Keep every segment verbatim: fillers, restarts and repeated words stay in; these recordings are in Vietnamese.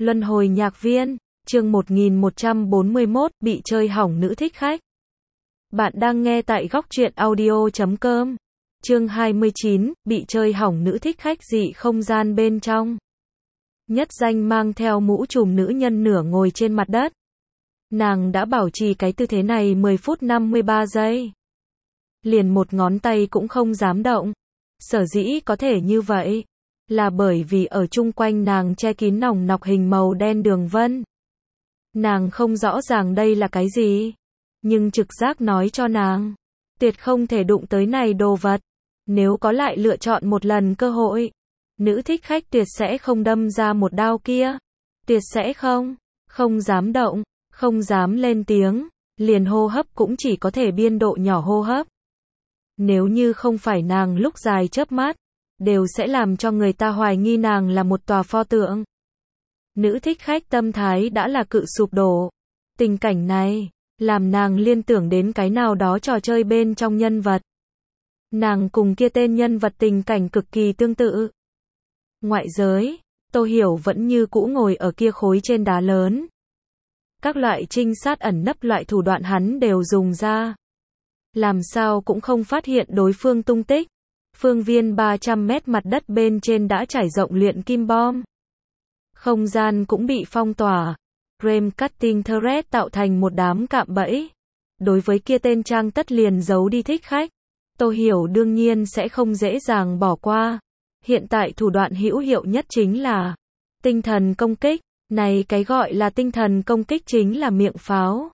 Luân hồi nhạc viên, chương một nghìn một trăm bốn mươi mốt, bị chơi hỏng nữ thích khách. Bạn đang nghe tại góc truyện audio chấm com. Chương hai mươi chín, bị chơi hỏng nữ thích khách dị không gian bên trong. Nhất Danh mang theo mũ trùm nữ nhân nửa ngồi trên mặt đất. Nàng đã bảo trì cái tư thế này mười phút năm mươi ba giây. Liền một ngón tay cũng không dám động. Sở dĩ có thể như vậy là bởi vì ở chung quanh nàng che kín nòng nọc hình màu đen đường vân. Nàng không rõ ràng đây là cái gì, nhưng trực giác nói cho nàng, tuyệt không thể đụng tới này đồ vật. Nếu có lại lựa chọn một lần cơ hội, nữ thích khách tuyệt sẽ không đâm ra một đao kia. Tuyệt sẽ không, không dám động, không dám lên tiếng, liền hô hấp cũng chỉ có thể biên độ nhỏ hô hấp. Nếu như không phải nàng lúc dài chớp mắt, đều sẽ làm cho người ta hoài nghi nàng là một tòa pho tượng. Nữ thích khách tâm thái đã là cự sụp đổ. Tình cảnh này, làm nàng liên tưởng đến cái nào đó trò chơi bên trong nhân vật. Nàng cùng kia tên nhân vật tình cảnh cực kỳ tương tự. Ngoại giới, Tô Hiểu vẫn như cũ ngồi ở kia khối trên đá lớn. Các loại trinh sát ẩn nấp loại thủ đoạn hắn đều dùng ra. Làm sao cũng không phát hiện đối phương tung tích. Phương viên ba trăm mét mặt đất bên trên đã trải rộng luyện kim bom. Không gian cũng bị phong tỏa. Frame cutting thread tạo thành một đám cạm bẫy. Đối với kia tên trang tất liền giấu đi thích khách, Tô Hiểu đương nhiên sẽ không dễ dàng bỏ qua. Hiện tại thủ đoạn hữu hiệu nhất chính là tinh thần công kích. Này cái gọi là tinh thần công kích chính là miệng pháo.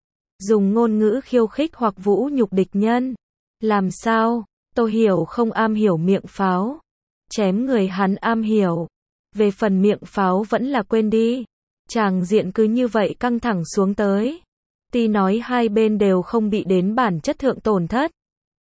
Dùng ngôn ngữ khiêu khích hoặc vũ nhục địch nhân. Làm sao? Tô Hiểu không am hiểu miệng pháo. Chém người hắn am hiểu. Về phần miệng pháo vẫn là quên đi. Tràng diện cứ như vậy căng thẳng xuống tới. Tuy nói hai bên đều không bị đến bản chất thượng tổn thất.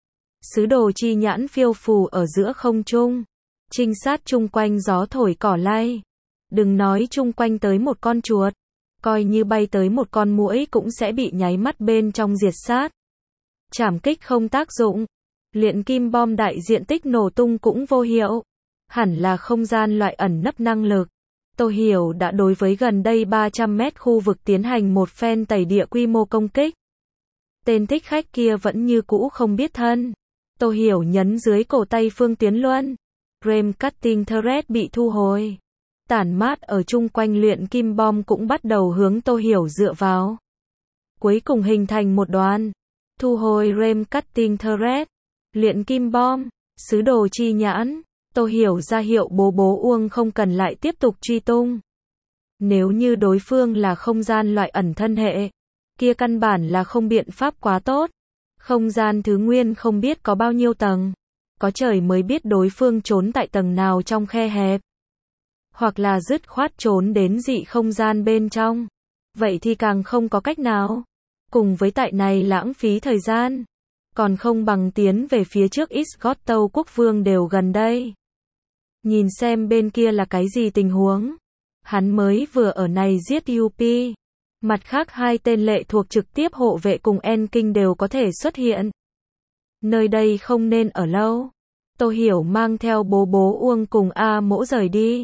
Sứ đồ chi nhãn phiêu phù ở giữa không trung. Trinh sát chung quanh gió thổi cỏ lay. Đừng nói chung quanh tới một con chuột. Coi như bay tới một con muỗi cũng sẽ bị nháy mắt bên trong diệt sát. Trảm kích không tác dụng. Luyện kim bom đại diện tích nổ tung cũng vô hiệu. Hẳn là không gian loại ẩn nấp năng lực. Tô Hiểu đã đối với gần đây ba trăm mét khu vực tiến hành một phen tẩy địa quy mô công kích. Tên thích khách kia vẫn như cũ không biết thân. Tô Hiểu nhấn dưới cổ tay Phương Tiến Luân. Frame cutting thread bị thu hồi. Tản mát ở chung quanh luyện kim bom cũng bắt đầu hướng Tô Hiểu dựa vào. Cuối cùng hình thành một đoàn. Thu hồi frame cutting thread. Luyện kim bom, sứ đồ chi nhãn. Tô Hiểu ra hiệu bố bố Uông không cần lại tiếp tục truy tung. Nếu như đối phương là không gian loại ẩn thân hệ, kia căn bản là không biện pháp quá tốt. Không gian thứ nguyên không biết có bao nhiêu tầng. Có trời mới biết đối phương trốn tại tầng nào trong khe hẹp. Hoặc là dứt khoát trốn đến dị không gian bên trong. Vậy thì càng không có cách nào. Cùng với tại này lãng phí thời gian. Còn không bằng tiến về phía trước Isgotto quốc vương đều gần đây. Nhìn xem bên kia là cái gì tình huống. Hắn mới vừa ở này giết u pê. Mặt khác hai tên lệ thuộc trực tiếp hộ vệ cùng En Kinh đều có thể xuất hiện. Nơi đây không nên ở lâu. Tô Hiểu mang theo bố bố Uông cùng A Mỗ rời đi.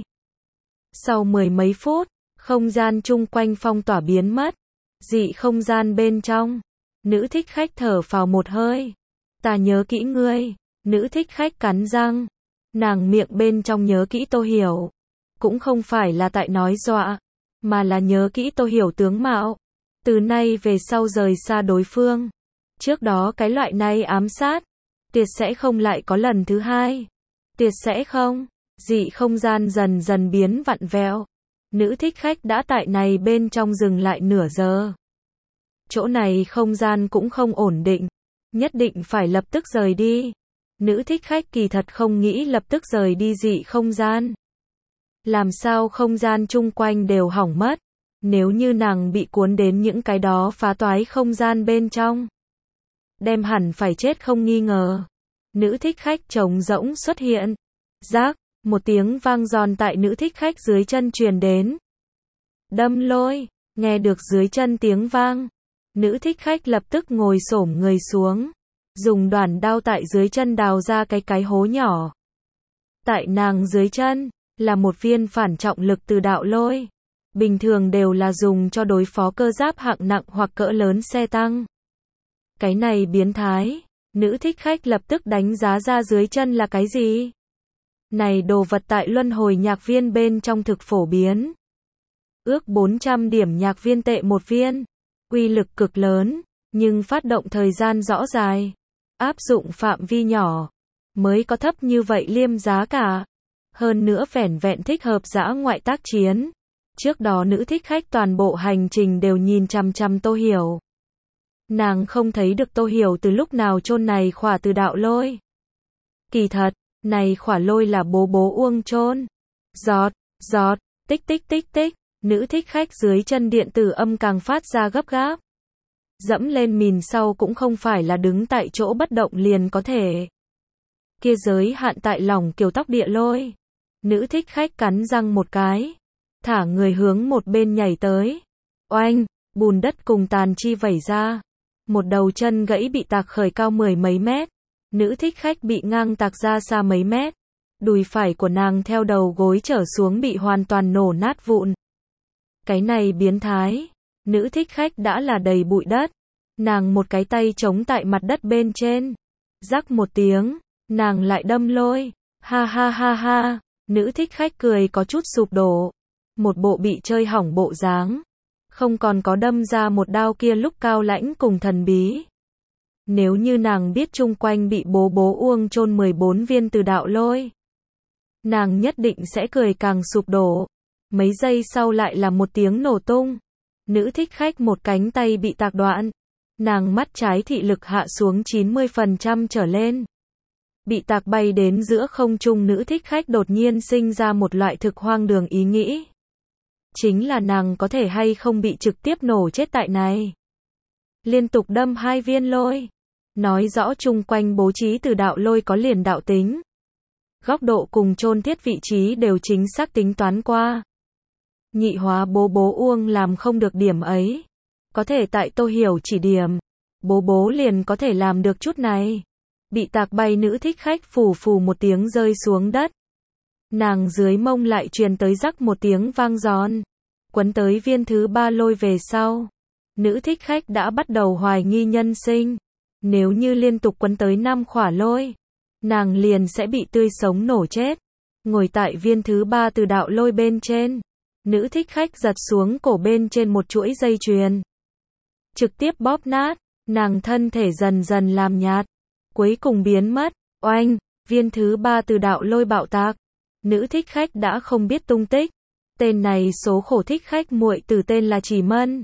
Sau mười mấy phút, không gian chung quanh phong tỏa biến mất. Dị không gian bên trong. Nữ thích khách thở phào một hơi. Ta nhớ kỹ ngươi. Nữ thích khách cắn răng. Nàng miệng bên trong nhớ kỹ Tô Hiểu. Cũng không phải là tại nói dọa. Mà là nhớ kỹ Tô Hiểu tướng mạo. Từ nay về sau rời xa đối phương. Trước đó cái loại này ám sát. Tuyệt sẽ không lại có lần thứ hai. Tuyệt sẽ không. Dị không gian dần dần biến vặn vẹo. Nữ thích khách đã tại này bên trong dừng lại nửa giờ. Chỗ này không gian cũng không ổn định. Nhất định phải lập tức rời đi. Nữ thích khách kỳ thật không nghĩ lập tức rời đi dị không gian. Làm sao không gian chung quanh đều hỏng mất. Nếu như nàng bị cuốn đến những cái đó phá toái không gian bên trong. Đem hẳn phải chết không nghi ngờ. Nữ thích khách trống rỗng xuất hiện. Rác, một tiếng vang giòn tại nữ thích khách dưới chân truyền đến. Đâm lôi, nghe được dưới chân tiếng vang. Nữ thích khách lập tức ngồi xổm người xuống. Dùng đoản đao tại dưới chân đào ra cái cái hố nhỏ. Tại nàng dưới chân, là một viên phản trọng lực từ đạo lôi. bình thường đều là dùng cho đối phó cơ giáp hạng nặng hoặc cỡ lớn xe tăng. Cái này biến thái, nữ thích khách lập tức đánh giá ra dưới chân là cái gì? Này đồ vật tại luân hồi nhạc viên bên trong thực phổ biến. Ước bốn trăm điểm nhạc viên tệ một viên. Uy lực cực lớn, nhưng phát động thời gian rõ dài. Áp dụng phạm vi nhỏ. Mới có thấp như vậy liêm giá cả. Hơn nữa vẻn vẹn thích hợp dã ngoại tác chiến. Trước đó nữ thích khách toàn bộ hành trình đều nhìn chằm chằm Tô Hiểu. Nàng không thấy được Tô Hiểu từ lúc nào chôn này khỏa từ đạo lôi. Kỳ thật, này khỏa lôi là bố bố Uông chôn. Giọt, giọt, tích tích tích tích, nữ thích khách dưới chân điện tử âm càng phát ra gấp gáp. Dẫm lên mìn sau cũng không phải là đứng tại chỗ bất động liền có thể. Kia giới hạn tại lỏng kiều tóc địa lôi. Nữ thích khách cắn răng một cái. Thả người hướng một bên nhảy tới. Oanh, bùn đất cùng tàn chi vẩy ra. Một đầu chân gãy bị tạc khởi cao mười mấy mét. Nữ thích khách bị ngang tạc ra xa mấy mét. Đùi phải của nàng theo đầu gối trở xuống bị hoàn toàn nổ nát vụn. Cái này biến thái. Nữ thích khách đã là đầy bụi đất. Nàng một cái tay chống tại mặt đất bên trên. Rắc một tiếng. Nàng lại đâm lôi. Ha ha ha ha. Nữ thích khách cười có chút sụp đổ. Một bộ bị chơi hỏng bộ dáng. Không còn có đâm ra một đao kia lúc cao lãnh cùng thần bí. Nếu như nàng biết chung quanh bị bố bố Uông chôn mười bốn viên từ đạo lôi. Nàng nhất định sẽ cười càng sụp đổ. Mấy giây sau lại là một tiếng nổ tung. Nữ thích khách một cánh tay bị tạc đoạn. Nàng mắt trái thị lực hạ xuống chín mươi phần trăm trở lên. Bị tạc bay đến giữa không trung nữ thích khách đột nhiên sinh ra một loại thực hoang đường ý nghĩ. Chính là nàng có thể hay không bị trực tiếp nổ chết tại này. Liên tục đâm hai viên lôi. Nói rõ chung quanh bố trí từ đạo lôi có liền đạo tính. Góc độ cùng chôn thiết vị trí đều chính xác tính toán qua. Nhị hóa bố bố Uông làm không được điểm ấy. Có thể tại Tô Hiểu chỉ điểm. Bố bố liền có thể làm được chút này. Bị tạc bay nữ thích khách phù phù một tiếng rơi xuống đất. Nàng dưới mông lại truyền tới rắc một tiếng vang giòn. Quấn tới viên thứ ba lôi về sau. Nữ thích khách đã bắt đầu hoài nghi nhân sinh. Nếu như liên tục quấn tới năm khỏa lôi. Nàng liền sẽ bị tươi sống nổ chết. Ngồi tại viên thứ ba từ đạo lôi bên trên. Nữ thích khách giật xuống cổ bên trên một chuỗi dây chuyền. Trực tiếp bóp nát. Nàng thân thể dần dần làm nhạt. Cuối cùng biến mất. Oanh, viên thứ ba từ đạo lôi bạo tạc. Nữ thích khách đã không biết tung tích. Tên này số khổ thích khách muội từ tên là Chỉ Mân.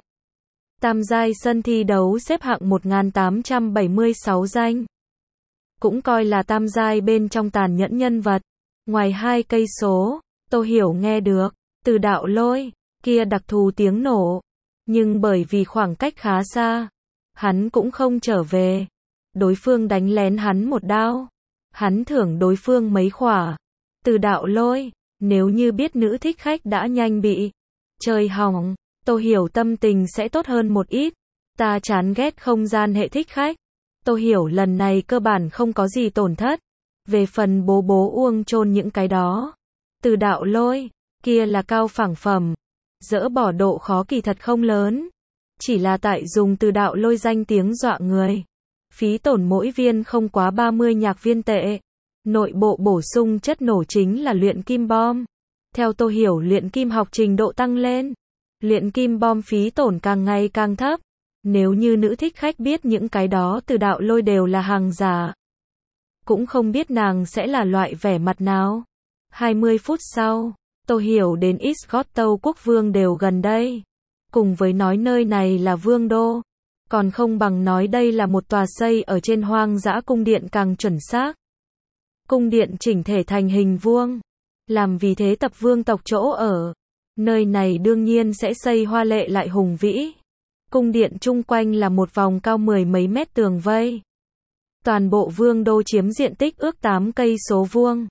Tam giai sân thi đấu xếp hạng một nghìn tám trăm bảy mươi sáu danh. Cũng coi là tam giai bên trong tàn nhẫn nhân vật. Ngoài hai cây số, Tô Hiểu nghe được, từ đạo lôi, kia đặc thù tiếng nổ. Nhưng bởi vì khoảng cách khá xa, hắn cũng không trở về. Đối phương đánh lén hắn một đao. Hắn thưởng đối phương mấy khỏa. Từ đạo lôi, nếu như biết nữ thích khách đã nhanh bị chơi hỏng, Tô Hiểu tâm tình sẽ tốt hơn một ít. Ta chán ghét không gian hệ thích khách. Tô Hiểu lần này cơ bản không có gì tổn thất. Về phần bố bố Uông chôn những cái đó. Từ đạo lôi, kia là cao phẳng phẩm. Dỡ bỏ độ khó kỳ thật không lớn. Chỉ là tại dùng từ đạo lôi danh tiếng dọa người. Phí tổn mỗi viên không quá ba mươi nhạc viên tệ. Nội bộ bổ sung chất nổ chính là luyện kim bom. Theo Tô Hiểu luyện kim học trình độ tăng lên. Luyện kim bom phí tổn càng ngày càng thấp. Nếu như nữ thích khách biết những cái đó từ đạo lôi đều là hàng giả. Cũng không biết nàng sẽ là loại vẻ mặt nào. hai mươi phút sau, Tô Hiểu đến Isgotto quốc vương đều gần đây. Cùng với nói nơi này là vương đô. Còn không bằng nói đây là một tòa xây ở trên hoang dã cung điện càng chuẩn xác. Cung điện chỉnh thể thành hình vuông. Làm vì thế tập vương tộc chỗ ở. Nơi này đương nhiên sẽ xây hoa lệ lại hùng vĩ. Cung điện chung quanh là một vòng cao mười mấy mét tường vây. Toàn bộ vương đô chiếm diện tích ước tám cây số vuông.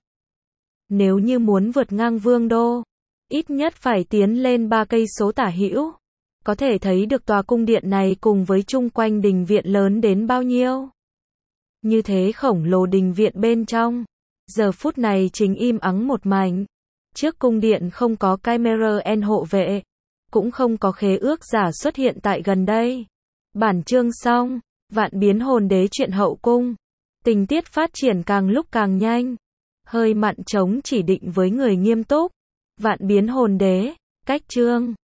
Nếu như muốn vượt ngang vương đô, ít nhất phải tiến lên ba cây số tả hữu. Có thể thấy được tòa cung điện này cùng với chung quanh đình viện lớn đến bao nhiêu. Như thế khổng lồ đình viện bên trong. Giờ phút này chính im ắng một mảnh. Trước cung điện không có camera en hộ vệ. cũng không có khế ước giả xuất hiện tại gần đây. Bản chương xong, Vạn Biến Hồn Đế chuyện hậu cung. Tình tiết phát triển càng lúc càng nhanh. Hơi mặn trống chỉ định với người nghiêm túc. Vạn Biến Hồn Đế, cách chương